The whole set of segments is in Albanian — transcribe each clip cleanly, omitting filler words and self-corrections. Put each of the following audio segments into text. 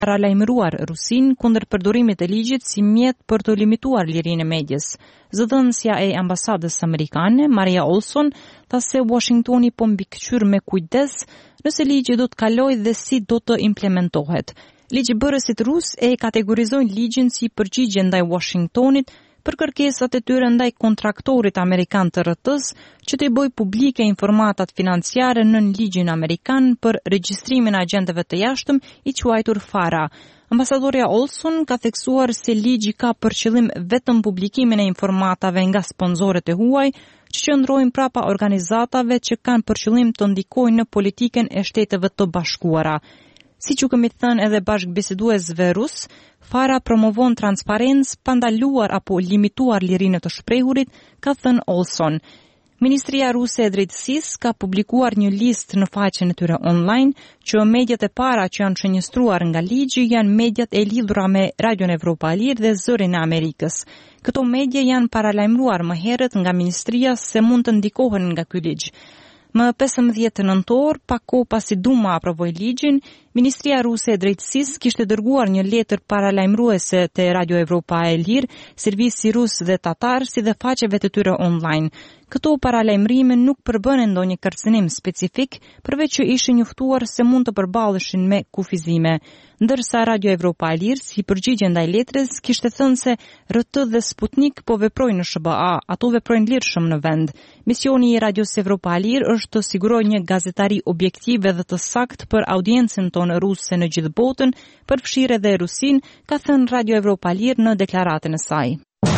paralajmëruar Rusinë kundër përdorimit të ligjit si mjet për të limituar lirinë e medias. Zëdhënësja e ambasadës amerikane, Maria Olson, tha se Washingtoni po mbikëqyr me kujdes nëse ligji do të kalojë dhe si do të implementohet. Ligjbërësit rus e kategorizojnë ligjin si përgjigje ndaj Washingtonit për kërkesat e tyre ndaj kontraktorit amerikan të RT-s që të bëjë publike informatat financiare në ligjin amerikan për regjistrimin e agjentëve të jashtëm i quajtur FARA. Ambasadorja Olson ka theksuar se ligji ka për qëllim vetëm publikimin e informatave nga sponsorët e huaj që qëndrojnë prapa organizatave që kanë për qëllim të ndikojnë në politikën e Shteteve të Bashkuara. Siç u kemi thënë edhe bashkëbiseduesve rus, FARA promovon transparencë, pandaluar apo limituar lirinë të shprehurit, ka thënë Olson. Ministria Ruse e Drejtësisë ka publikuar një listë në faqen e tyre online që mediat e para që janë shënjestruar nga ligji janë mediat e lidhura me Radion Evropa e Lirë dhe Zërin e Amerikës. Këto media janë paralajmëruar më herët nga ministria se mund të ndikohen nga ky ligj. Më 15 nëntor, pak kohë pasi Duma aprovoi ligjin, Ministria Ruse e Drejtësisë kishte dërguar një letër paralajmëruese te Radio Evropa e Lirë, servisi rus dhe tatar, si dhe faqeve të tyre online. Këto paralajmërime nuk përbënin ndonjë kërcënim specifik, përveç që ishin njoftuar se mund të përballeshin me kufizime. Ndërsa Radio Evropa e Lirë, si përgjigje ndaj letrës, kishte thënë se RT dhe Sputnik po veprojnë në SBA, ato veprojnë lirshëm në vend. Misioni i Radios Evropa e Lirë është të sigurojë një gazetari objektive dhe të saktë për audiencën tonë ruse në gjithë botën, përfshirë edhe Rusinë, ka thënë Radio Evropa e Lirë në deklaratën e saj.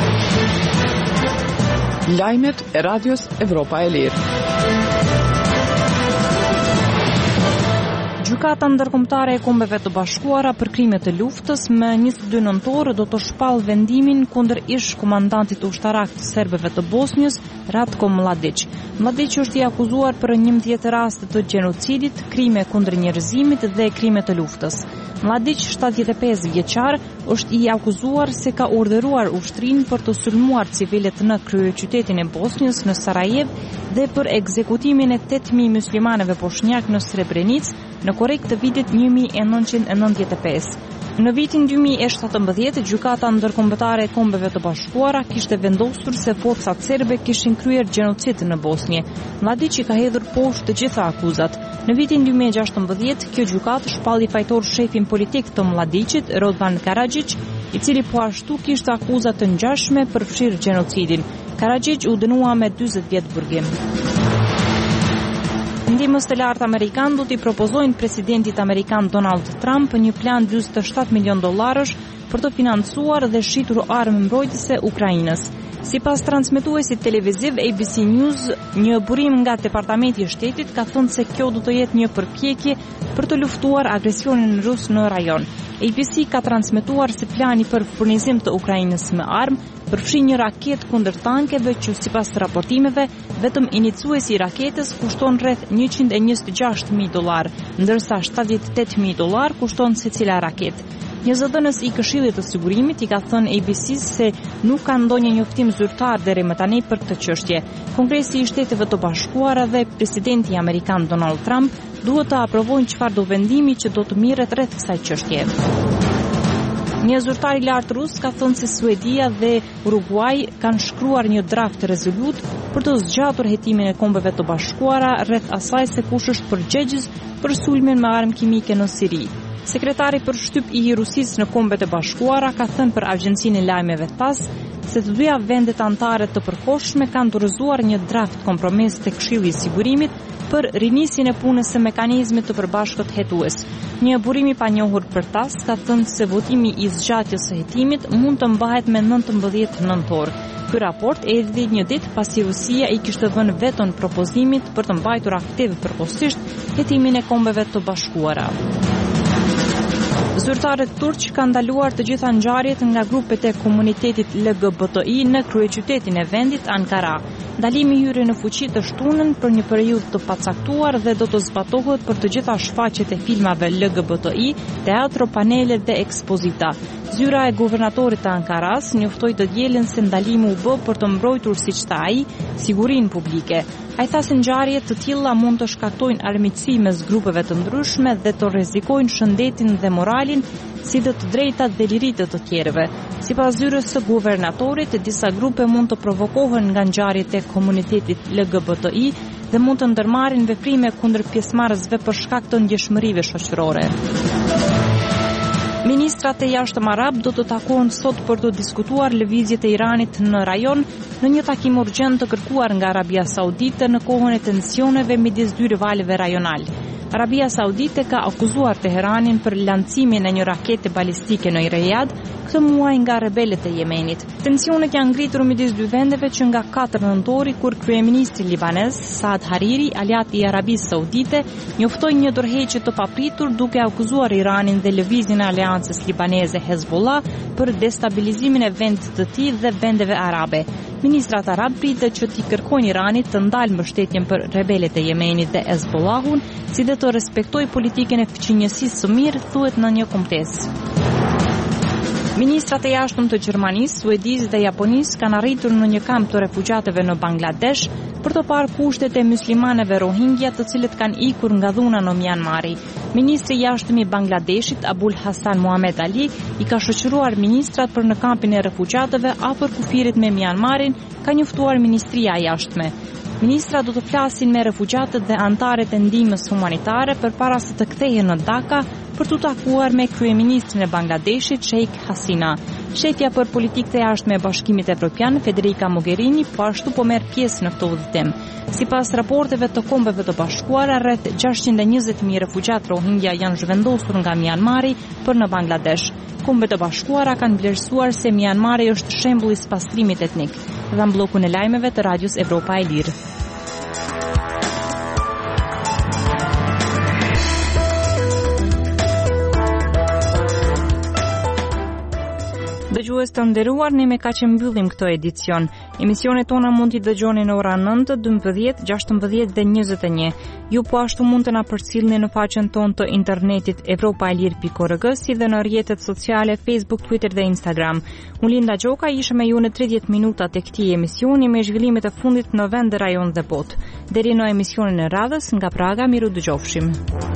Lajmet e Radios Evropa e Lirë. Gjykata ndërkombëtare e Kombeve të Bashkuara për krimet e luftës më 22 nëntor do të shpallë vendimin kundër ish komandantit ushtarak të serbëve të Bosnjës, Ratko Mladić. Mladić është i akuzuar për 11 raste të gjenocidit, krime kundër njerëzimit dhe krime të luftës. Mladić, 75 vjeçar, është i akuzuar se ka urdhëruar ushtrinë për të sulmuar civilët në kryeqytetin e Bosnjës në Sarajevo dhe për ekzekutimin e 8000 muslimanëve bosnjak në Srebrenicë në korrik të vitit 1995. Në vitin 2017, gjykata ndërkombëtare e Kombeve të Bashkuara kishte vendosur se forcat serbe kishin kryer gjenocid në Bosnjë. Mladić ka hedhur poshtë të gjitha akuzat. Në vitin 2016, kjo gjykatë shpalli fajtor shefin politik të Mladićit, Rodvan Karadžić, i cili po ashtu kishte akuza të ngjashme për fshirë gjenocidin. Karadžić u dënua me 40 vjet burgim. Ndihmës të lartë amerikan do t'i propozojnë presidentit amerikan Donald Trump një plan $47 milion për të financuar dhe shitur armë mbrojtëse Ukrainës. Sipas transmetuesit televiziv ABC News, një burim nga Departamenti i Shtetit ka thënë se kjo do të jetë një përpjekje për të luftuar agresionin rus në rajon. ABC ka transmetuar se plani për furnizim të Ukrainës me armë përfshin një raketë kundër tankeve që sipas raportimeve vetëm iniciuesi i raketës kushton rreth $126.000, ndërsa $78.000 kushton secila raketë. Një zëdhënës i Këshillit të Sigurimit i ka thënë ABC se nuk ka ndonjë njoftim zyrtar deri më tani për këtë çështje. Kongresi i Shteteve të Bashkuara dhe presidenti amerikan Donald Trump duhet të aprovojnë çfarë do vendimi që do të mirret rreth kësaj çështje. Një zyrtar i lartë rus ka thënë se Suedia dhe Uruguay kanë shkruar një draft rezolut për të zgjatur hetimin e Kombeve të Bashkuara rreth asaj se kush është përgjegjës për sulmin me armë kimike në Siri. Sekretari për shtyp i Rusisë në Kombet e Bashkuara ka thënë për agjencinë e lajmeve TASS se të dyja vendet anëtare të përkohshme kanë dorëzuar një draft kompromis te Këshilli i Sigurimit për rinisjen e punës së mekanizmit të përbashkët hetues. Një burim i panjohur për TASS ka thënë se votimi i zgjatjes së hetimit mund të mbahet me 19 nëntor. Ky raport erdhi një ditë pasi Rusia i kishte vënë veton propozimit për të mbajtur aktiv përkohësisht hetimin e Kombeve të Bashkuara. Zyrtarët turq kanë ndaluar të gjitha ngjarjet nga grupet e komunitetit LGBTI në kryeqytetin e vendit Ankara. Ndalimi hyri në fuqi të shtunën për një periudhë të pacaktuar dhe do të zbatohet për të gjitha shfaqjet e filmave LGBTI, teatro, panele dhe ekspozita. Zyra e guvernatorit të Ankaras njoftoi të dielën se ndalimi u bë për të mbrojtur, siç tha ai, sigurinë publike. Ai tha se ngjarje të tilla mund të shkaktojnë armiqësi mes grupeve të ndryshme dhe të rrezikojnë shëndetin dhe moralin si dhe të drejtat dhe liritë të tjerëve. Sipas zyrës së guvernatorit, disa grupe mund të provokohen nga ngjarjet e komunitetit LGBTI dhe mund të ndërmarrin veprime kundër pjesëmarrësve për shkak të ndjeshmërive shoqërore. Ministrat e jashtëm arab do të takohen sot për të diskutuar lëvizjet e Iranit në rajon në një takim urgjent të kërkuar nga Arabia Saudite në kohën e tensioneve midis dy rivalëve rajonal. Arabia Saudite ka akuzuar Teheranin për lancimin e një rakete balistike në Riyadh këtë muaj nga rebelët e Yemenit. Tensionet janë ngritur midis dy vendeve që nga 4 nëntori, kur kryeministri libanez Saad Hariri, aleat i Arabisë Saudite, njoftoi një dorëheqje të papritur duke akuzuar Iranin dhe lëvizjen e aleancës libaneze Hezbollah për destabilizimin e vendit të tij dhe vendeve arabe. Ministrat arab pritet që t'i kërkojnë Iranit të ndalë mbështetjen për rebelët e Yemenit dhe Hezbollahun, si dhe të respektojë politikën e fqinjësisë së mirë, thuhet në një kumtesë. Ministrat e jashtëm të Gjermanisë, Suedisë dhe Japonisë kanë arritur në një kamp të refugjatëve në Bangladesh për të parë kushtet e muslimanëve Rohingya, të cilët kanë ikur nga dhuna në Myanmar. Ministri i jashtëm i Bangladeshit, Abul Hasan Muhammad Ali, i ka shoqëruar ministrat për në kampin e refugjatëve afër kufirit me Myanmarin, ka njoftuar Ministria e Jashtme. Ministrat do të flasin me refugjatët dhe anëtarët e ndihmës humanitare përpara se të kthehen në Dhaka për të takuar me kryeministrin e Bangladeshit, Sheikh Hasina. Shefja për politikë të jashtme e Bashkimit Evropian, Federica Mogherini, po ashtu po merr pjesë në këtë udhëtim. Sipas raporteve të Kombeve të Bashkuara, rreth 620.000 refugjat Rohingya janë zhvendosur nga Myanmari për në Bangladesh. Kombet e Bashkuara kanë vlerësuar se Myanmari është shembull i spastrimit etnik. Dhe në bllokun e lajmeve të Radios Evropa e Lirë. Dëgjues të nderuar, ne me kaq e mbyllim këtë edicion. Emisionet tona mund t'i dëgjoni në ora 9, 12, 16 dhe 21. Ju po ashtu mund të na përcjellni në faqen tonë të internetit evropaelir.org, si dhe në rrjetet sociale Facebook, Twitter dhe Instagram. Unë Linda Gjoka isha me ju në 30 minuta të këtij emisioni me zhvillimet e fundit në vend, rajon dhe botë. Deri në emisionin e radhës nga Praga, miru dëgjofshim.